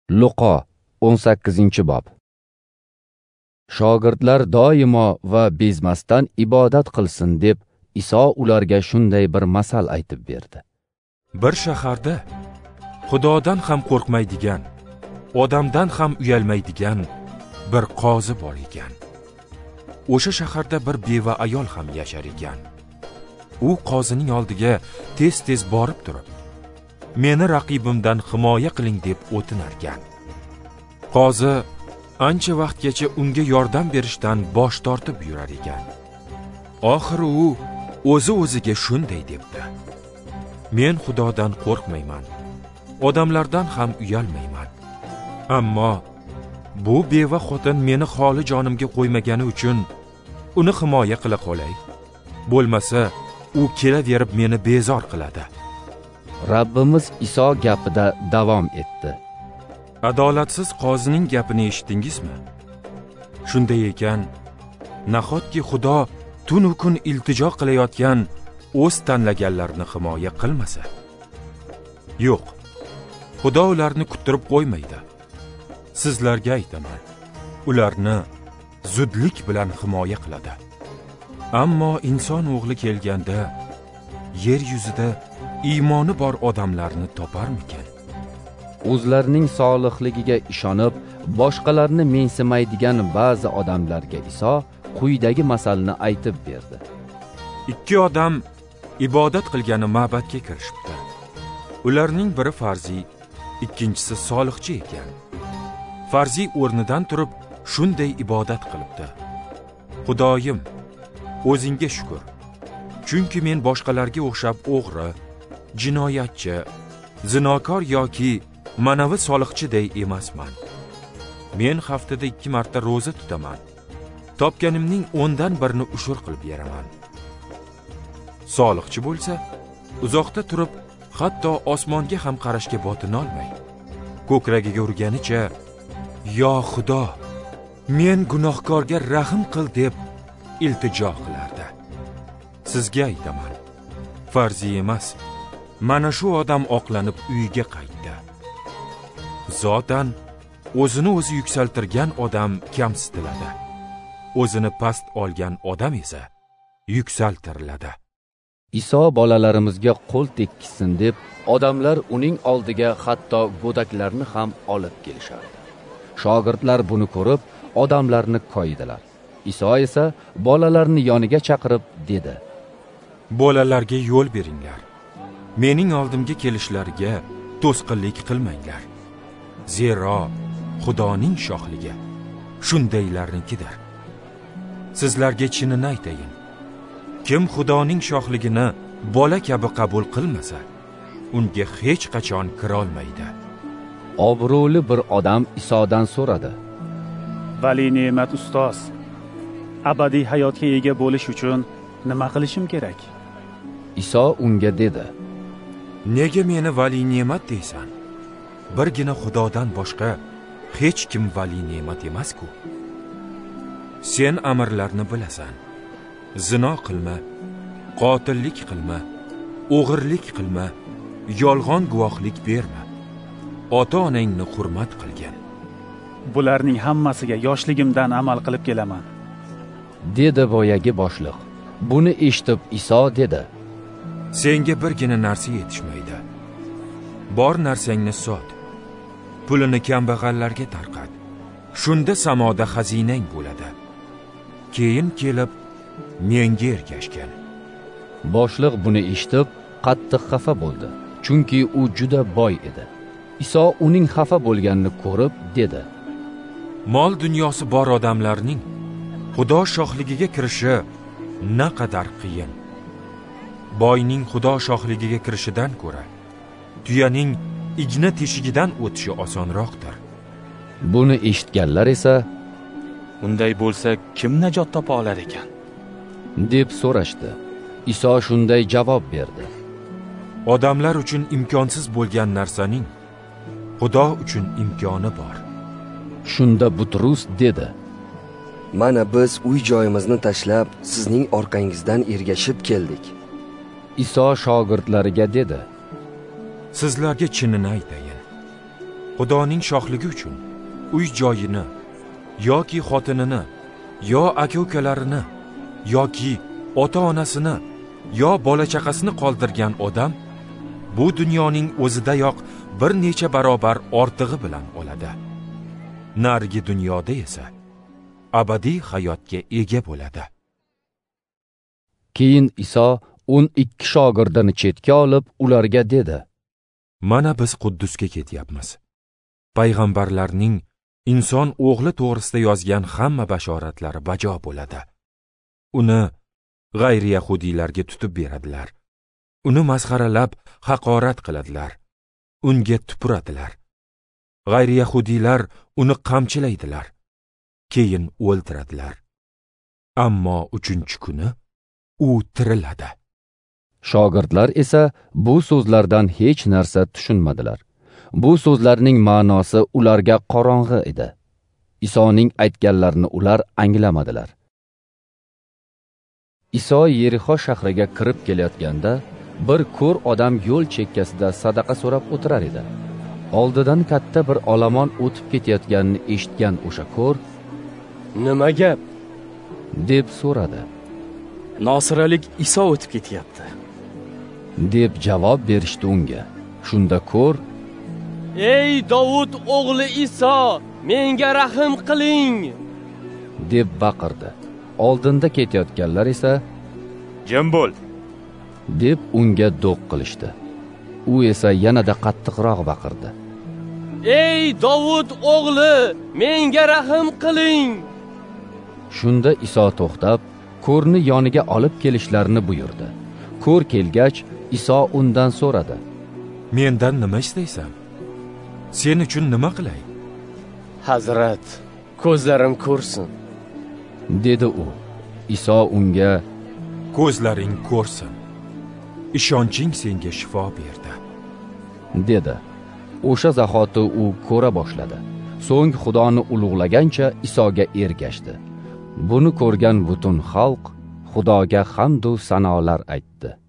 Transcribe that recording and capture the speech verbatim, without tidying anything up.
Luqo o'n sakkizinchi bob. Shogirdlar doimo va bezmasdan ibodat qilsin deb Iso ularga shunday bir masal aytib berdi. Bir shaharda Xudodan ham qo'rqmaydigan, odamdan ham uyalmaydigan bir qozi bor ekan. O'sha shaharda bir beva ayol ham yashar ekan. U qozining oldiga tez-tez borib turib, meni raqibimdan himoya qiling deb o'tinarkan. Qozi ancha vaqtgacha unga yordam berishdan bosh tortib yurar ekan. Oxiri u o'zi-o'ziga shunday debdi: Men Xudodan qo'rqmayman, odamlardan ham uyalmayman. Ammo bu beva xotin meni xoli jonimga qo'ymagani uchun uni himoya qila qolay. Bo'lmasa, u kelaverib meni bezor qiladi. Rabbimiz Iso gapida davom etdi. Adolatsiz qozining gapini eshitdingizmi? Shunday ekan, nahotki Xudo tun u kun iltijo qilayotgan o'z tanlaganlarini himoya qilmasa? Yo'q. Xudo ularni kuttirib qo'ymaydi. Sizlarga aytaman, ularni zudlik bilan himoya qiladi. Ammo inson o'g'li kelganda yer yuzida iymoni bor odamlarni toparmikan? O'zlarining solihligiga ishonib, boshqalarni mensimaydigan ba'zi odamlarga Iso quyidagi masalni aytib berdi. Ikki odam ibodat qilgani ma'batga kirishibdi. Ularning biri farzi, ikkinchisi solihchi ekan. Farzi o'rnidan turib shunday ibodat qilibdi: Xudoyim, o'zingga shukr. Chunki men boshqalarga o'xshab o'g'ri, jinoyatchi, zinokor yoki manavi solihchiday emasman. Men haftada ikki marta roza tutaman. Topganimning o'ndan birini ushur qilib beraman. Solihchi bo'lsa, uzoqda turib, hatto osmonga ham qarashga botinolmay, ko'kragiga urganicha, "Yo Xudo, men gunohkorga rahim qil" deb iltijo qilardi. Sizga aytaman, farzi emas, mana shu odam oqlanib uyiga qaytdi. Zotan o'zini o'zi yuksaltirgan odam kamsitiladi. O'zini past olgan odam esa yuksaltiriladi. Iso bolalarimizga qo'l tekkizsin deb odamlar uning oldiga hatto go'daklarni ham olib kelishardi. Shogirdlar buni ko'rib, odamlarni koyidilar. Iso esa bolalarni yoniga chaqirib dedi: Bolalarga yo'l beringlar. Mening oldimga kelishlariga to'sqinlik qilmanglar. Zero Xudoning shohligi shundaylarnikidir. Sizlarga chinini aytayin, kim Xudoning shohligini bola kabi qabul qilmasa, unga hech qachon kira olmaydi. Obro'li bir odam Isodan so'radi: Vali ne'mat ustoz, abadiy hayotga ega bo'lish uchun nima qilishim kerak? Iso unga dedi: Nega meni vali ne'mat deysan? Birgina Xudodan boshqa hech kim vali ne'mat emas-ku. Sen amirlarni bilasan. Zino qilma, qotillik qilma, o'g'irlik qilma, yolg'on guvohlik berma. Ota-onangni hurmat qilgin. Bularning hammasiga yoshligimdan amal qilib kelaman, dedi boyagi boshliq. Buni eshitib Iso dedi: Senga birgina narsa yetishmaydi. Bor narsangni sot, pulini kambag'allarga tarqat. Shunda samoda xazinang bo'ladi. Keyin kelib menga ergashgin. Boshliq buni eshitib qattiq xafa bo'ldi, chunki u juda boy edi. Iso uning xafa bo'lganini ko'rib dedi: Mol dunyosi bor odamlarning Xudo shohligiga kirishi naqadar qiyin. Boyning Xudo shohligiga kirishidan ko'ra tuyaning igna teshigidan o'tishi osonroqdir. Buni eshitganlar esa unday bo'lsa kim najot topa olar ekan deb so'rashdi. Iso shunday javob berdi: Odamlar uchun imkonsiz bo'lgan narsaning Xudo uchun imkoni bor. Shunda Butrus dedi: Mana biz uy joyimizni tashlab sizning orqangizdan ergashib keldik. Iso shogirdlariga dedi: Sizlarga chinini aytayin, Xudoning shohligi uchun uy joyini yoki xotinini yo aka-ukalarini yoki ota-onasini yo bola-chaqasini qoldirgan odam bu dunyoning o'zidayoq bir necha barobar ortig'i bilan oladi. Narigi dunyoda esa abadiy hayotga ega bo'ladi. Keyin Iso o'n ikki shogirdini chetga olib ularga dedi: Mana biz Quddusga ketyapmiz. Payg'ambarlarning inson o'g'li to'g'risida yozgan hamma bashoratlari bajo bo'ladi. Uni g'ayri yahudiylarga tutib beradilar. Uni masxaralab haqorat qiladilar. Unga tupuradilar. G'ayri yahudiylar uni qamchilaydilar. Keyin o'ldiradilar. Ammo uchinchi kuni u tiriladi. Shogirdlar esa bu so'zlardan hech narsa tushunmadilar. Bu so'zlarning ma'nosi ularga qorong'i edi. Isoning aytganlarini ular anglamadilar. Iso Yerixo shahriga kirib kelayotganda bir ko'r odam yo'l chekkasida sadaqa so'rab o'tirar edi. Oldidan katta bir olomon o'tib ketayotganini eshitgan o'sha ko'r: "Nima gap?" deb so'radi. "Nosiralik Iso o'tib ketyapti" deb javob berishdi unga. Shunda ko'r: "Ey Davud o'g'li Iso, menga rahim qiling" deb baqirdi. Oldinda ketayotganlar esa "Jim bo'l" deb unga do'q qilishdi. U esa yanada qattiqroq baqirdi: "Ey Davud o'g'li, menga rahim qiling" Shunda Iso to'xtab, ko'rni yoniga olib kelishlarini buyurdi. Ko'r kelgach, Iso undan so'radi: "Mendan nima istaysan? Sen uchun nima qilay?" "Hazrat, ko'zlarim ko'rsin" dedi u. Iso unga: "Ko'zlaring ko'rsin. Ishonching senga shifo berdi" dedi. O'sha zahoti u ko'ra boshladi. So'ng Xudoni ulug'lagancha Isoga ergashdi. Buni ko'rgan butun xalq Xudoga hamd va sanolar aytdi.